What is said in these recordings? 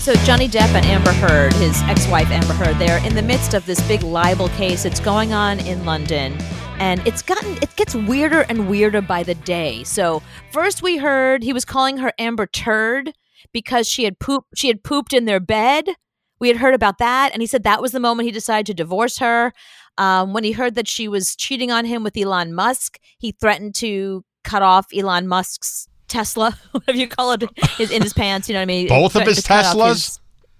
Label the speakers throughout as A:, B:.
A: So Johnny Depp and Amber Heard, his ex-wife Amber Heard, they're in the midst of this big libel case. It's going on in London, and it gets weirder and weirder by the day. So first we heard he was calling her Amber Turd because she had pooped in their bed. We had heard about that, and he said that was the moment he decided to divorce her. When he heard that she was cheating on him with Elon Musk, he threatened to cut off Elon Musk's Tesla, whatever you call it, in his pants. You know what I mean?
B: Both of his Teslas?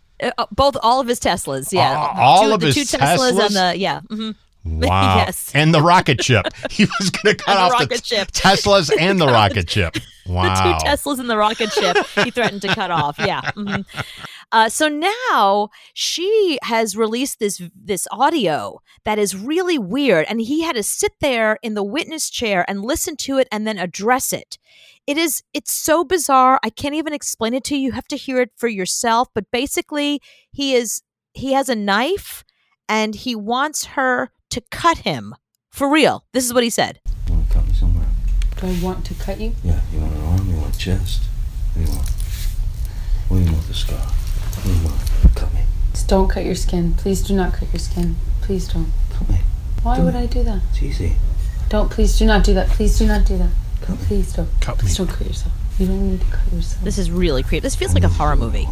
A: All of his Teslas, yeah.
B: All of his
A: two Teslas and the, yeah.
B: Mm-hmm. Wow.
A: Yes.
B: And the rocket ship. He was going to cut off the Teslas and the rocket ship. Wow.
A: The 2 Teslas and the rocket ship he threatened to cut off. Yeah. Mm-hmm. So now she has released this audio that is really weird, and he had to sit there in the witness chair and listen to it and then address it. It's so bizarre. I can't even explain it to you. You have to hear it for yourself. But basically, he has a knife, and he wants her to cut him. For real. This is what he said.
C: You want to cut me somewhere?
D: Do I want to cut you?
C: Yeah. You want an arm? You want a chest? What do you want? What do you want the scar? What do you want? Cut me.
D: Just don't cut your skin. Please do not cut your skin. Please don't.
C: Cut me.
D: Why would I do that?
C: It's easy.
D: Don't. Please do not do that. Please do not do that. Please don't.
B: Cut me.
D: Please don't cut yourself. You don't need to cut yourself.
A: This is really creepy. This feels like a horror movie.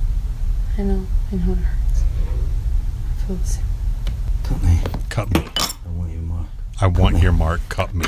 D: I know it hurts. I feel the same.
C: Cut me.
B: Cut me.
C: I want your mark.
B: I want your mark. Cut me.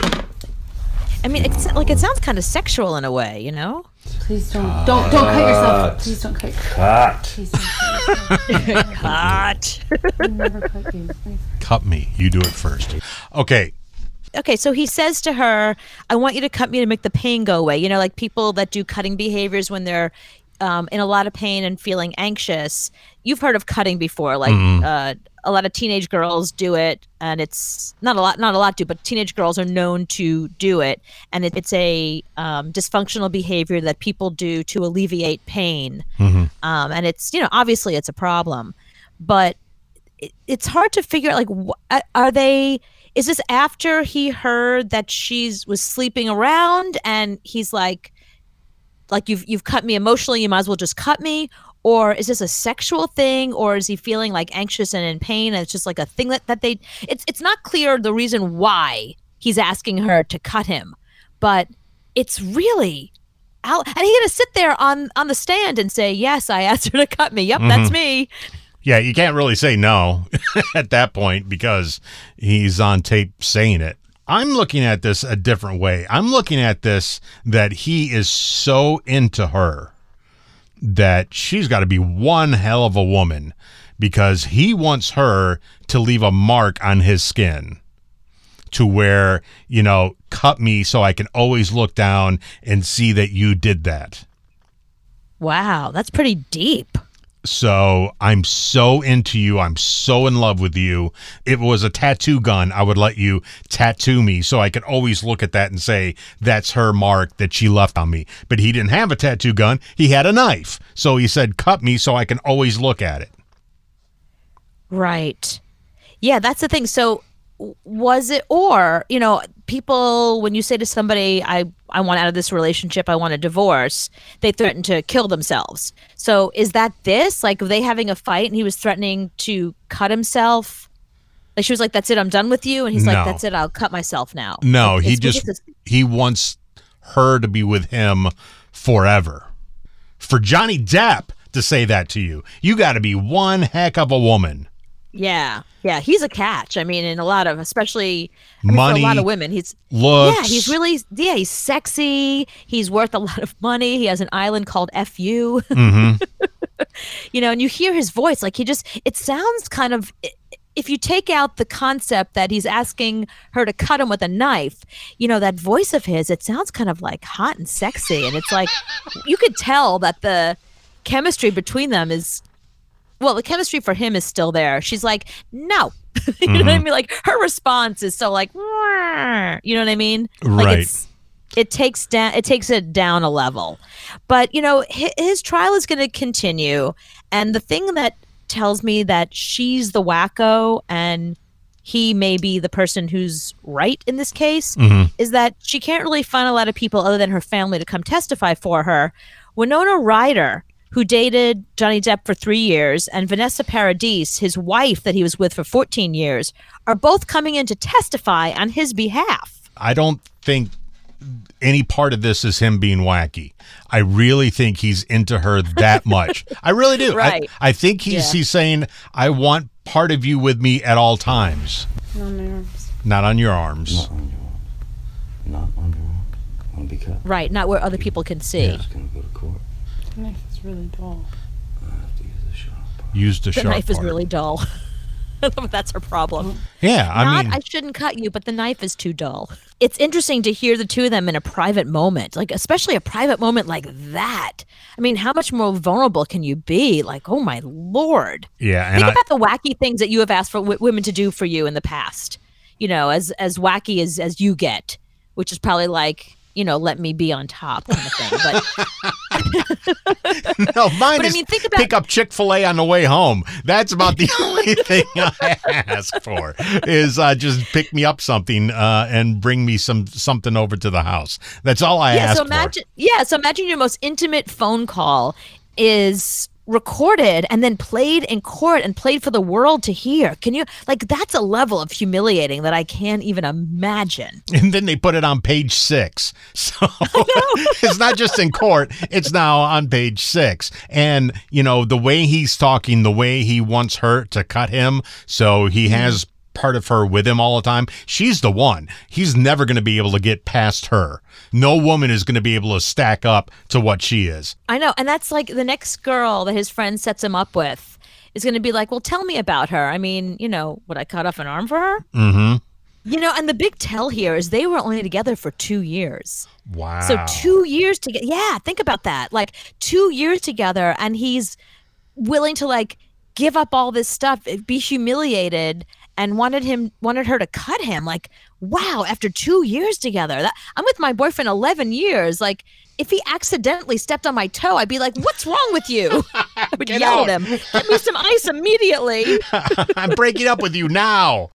A: I mean, it sounds kind of sexual in a way, you know?
D: Please don't cut yourself. Please don't cut yourself.
C: Cut.
D: Please don't cut yourself.
A: Cut.
D: I never cut you.
B: Cut me. You do it first. Okay.
A: Okay, so he says to her, I want you to cut me to make the pain go away. You know, like people that do cutting behaviors when they're in a lot of pain and feeling anxious. You've heard of cutting before. Like a lot of teenage girls do it, and it's not a lot do, but teenage girls are known to do it. And it's a dysfunctional behavior that people do to alleviate pain. And it's, you know, obviously it's a problem. But it's hard to figure out, like, is this after he heard that was sleeping around and he's like you've cut me emotionally, you might as well just cut me? Or is this a sexual thing? Or is he feeling like anxious and in pain and it's just like a thing that they it's not clear the reason why he's asking her to cut him, but it's really out. And he had to sit there on the stand and say, yes, I asked her to cut me. Yep, that's me.
B: Yeah, you can't really say no at that point because he's on tape saying it. I'm looking at this a different way. I'm looking at this that he is so into her that she's got to be one hell of a woman because he wants her to leave a mark on his skin to where, you know, cut me so I can always look down and see that you did that.
A: Wow, that's pretty deep.
B: So I'm so into you. I'm so in love with you. If it was a tattoo gun, I would let you tattoo me so I could always look at that and say, that's her mark that she left on me. But he didn't have a tattoo gun. He had a knife. So he said, cut me so I can always look at it.
A: Right. Yeah, that's the thing. So was it, or, you know, people, when you say to somebody, I want out of this relationship, I want a divorce, they threaten to kill themselves. So is that this? Like, were they having a fight and he was threatening to cut himself? Like, she was like, that's it, I'm done with you. And he's like, that's it, I'll cut myself now.
B: No,
A: like,
B: he wants her to be with him forever. For Johnny Depp to say that to you, you got to be one heck of a woman.
A: Yeah, he's a catch. I mean, in a lot of, especially
B: money,
A: for a lot of women, he's he's sexy. He's worth a lot of money. He has an island called FU. You know, and you hear his voice, like it sounds kind of, if you take out the concept that he's asking her to cut him with a knife, you know, that voice of his, it sounds kind of like hot and sexy. And it's like, you could tell that the chemistry between them is, well, the chemistry for him is still there. She's like, no. You know what I mean? Like, her response is so like, Wah! You know what I mean?
B: Right.
A: Like it takes it down a level. But, you know, his trial is going to continue. And the thing that tells me that she's the wacko and he may be the person who's right in this case is that she can't really find a lot of people other than her family to come testify for her. Winona Ryder who dated Johnny Depp for 3 years, and Vanessa Paradis, his wife that he was with for 14 years, are both coming in to testify on his behalf.
B: I don't think any part of this is him being wacky. I really think he's into her that much. I really do.
A: Right.
B: I think he's saying, I want part of you with me at all times.
D: Not on my arms.
B: Not on your arms.
C: Not on your arms. Not on your arms. I want to be cut.
A: Right, not where other people can see.
C: Yeah, it's going to go to court.
D: The knife is really dull.
C: I have to use the sharp part.
B: Use the
A: The
B: sharp
A: knife is
B: part.
A: really dull. That's her problem.
B: Yeah, I mean,
A: I shouldn't cut you, but the knife is too dull. It's interesting to hear the two of them in a private moment, like especially a private moment like that. I mean, how much more vulnerable can you be? Like, oh my Lord.
B: yeah, and
A: Think about the wacky things that you have asked for women to do for you in the past. You know, as wacky as you get, which is probably like, you know, let me be on top kind of thing. But
B: no, mine
A: But I
B: is
A: mean, think about-
B: pick up Chick-fil-A on the way home. That's about the only thing I ask for is just pick me up something and bring me something over to the house. That's all I ask
A: so
B: for.
A: imagine your most intimate phone call is recorded and then played in court and played for the world to hear. Can you, like, that's a level of humiliating that I can't even imagine.
B: And then they put it on page 6. So it's not just in court, it's now on page 6. And, you know, the way he's talking, the way he wants her to cut him, so he has part of her with him all the time. She's the one. He's never going to be able to get past her. No woman is going to be able to stack up to what she is.
A: I know. And that's like the next girl that his friend sets him up with is going to be like, well, tell me about her. I mean, you know, would I cut off an arm for her?
B: Mm-hmm.
A: You know, and the big tell here is they were only together for 2 years.
B: Wow.
A: So 2 years together. Yeah, think about that. Like 2 years together, and he's willing to like give up all this stuff, be humiliated, and wanted her to cut him. Like, wow, after 2 years together. I'm with my boyfriend 11 years. Like, if he accidentally stepped on my toe, I'd be like, what's wrong with you? I would
B: Get
A: yell
B: out.
A: at him. Get me some ice immediately.
B: I'm breaking up with you now.